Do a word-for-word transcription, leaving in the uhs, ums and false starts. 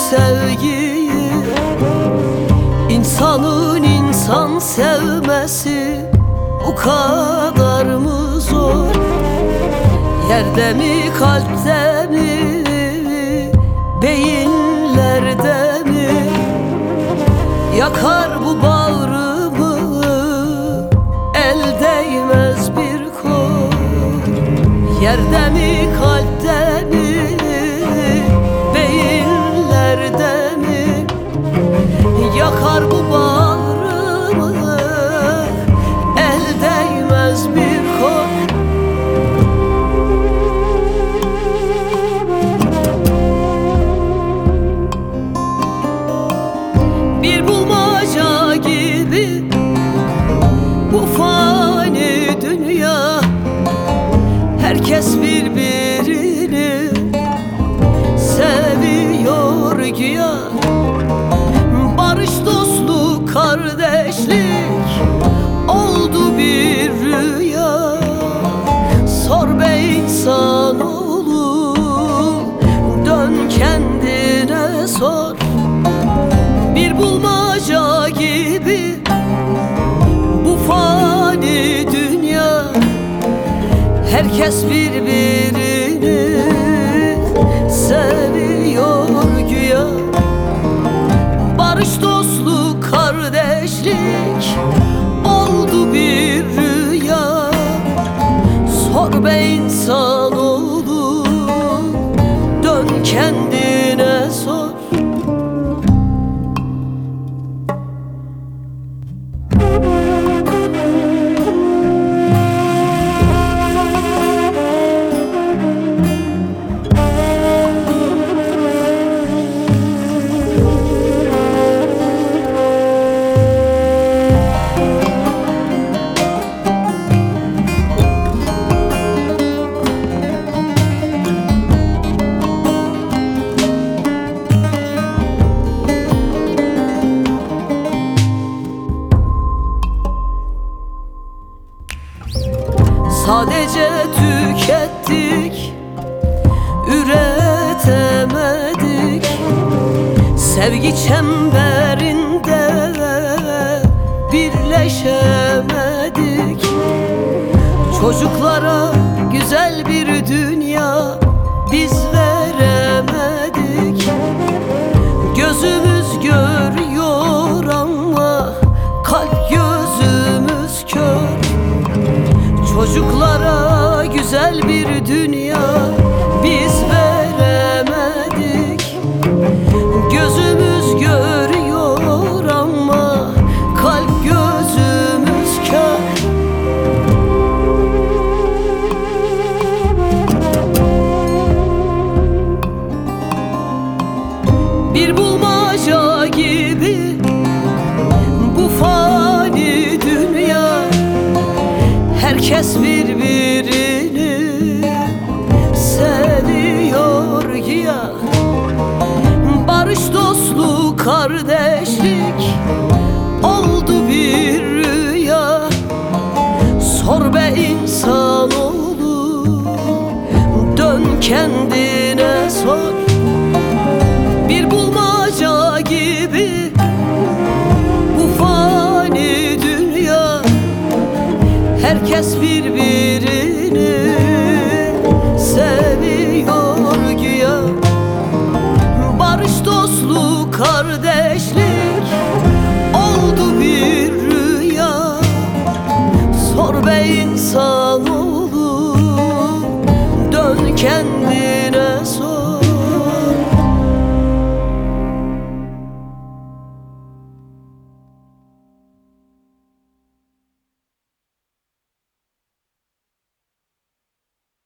sevgiyi. İnsanın insan sevmesi o kadar mı zor? Yerde mi, kalpte mi, beyinlerde mi? Yakar bu bağrımı el değmez bir kol. Yerde mi, kalpte mi, beyinlerde mi? Yakar bu bağrımı el değmez bir kol. Bir bulmaca gibi bu fani dünya. Herkes birbirini seviyor güya. Barış, dostluk, kardeşlik oldu bir rüya. Sor be insanoğlu, dön kendine sor. Bir bulmaca gibi bu fani dünya. Herkes birbirini seviyor güya. Barış, dostluk, kardeşlik oldu bir rüya. Sor be insanoğlu, dön kendine sor. Sadece tükettik, üretemedik. Sevgi çemberinde birleşemedik. Çocuklara güzel bir dünya biz veremedik. Gözümüz görüyor ama kalp gözümüz kör. Çocuklara güzel bir dünya biz veremedik. Gözümüz görüyor ama kalp gözümüz kör. Bir bulmaca gibi bu fani dünya. Herkes birbirini seviyor güya. Barış, dostluk, kardeşlik oldu bir rüya. Sor be insanoğlu, dön kendine sor. Bir bulmaca gibi bu fani dünya. Herkes birbirini seviyor güya. Barış, dostluk, kardeşlik oldu bir rüya. Sor be insanoğlu, dön kendine.